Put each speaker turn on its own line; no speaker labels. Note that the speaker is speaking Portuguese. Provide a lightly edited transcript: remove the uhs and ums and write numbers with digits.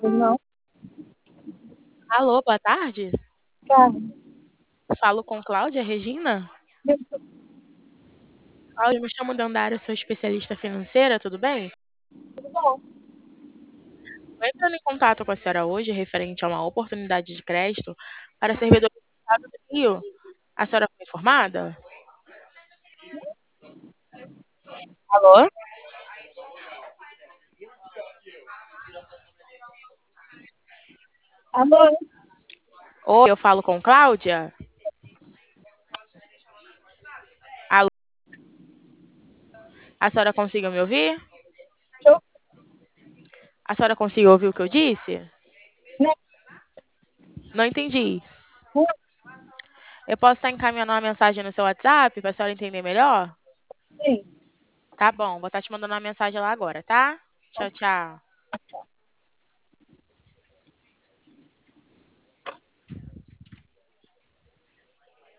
Não,
Alô, boa tarde.
cara,
Falo com Cláudia Regina. Cláudia, me chamo Dandara, sou especialista financeira, tudo bem?
tudo bom.
Estou entrando em contato com a senhora hoje referente a uma oportunidade de crédito para servidor do Estado do Rio. A senhora foi informada? Alô?
Alô,
Oi, eu falo com Cláudia? Alô? A senhora conseguiu me ouvir?
eu,
A senhora conseguiu ouvir o que eu disse?
né,
Não entendi. Eu posso estar encaminhando uma mensagem no seu WhatsApp para a senhora entender melhor?
sim.
Tá bom, vou estar te mandando uma mensagem lá agora, tá? Tchau, tchau.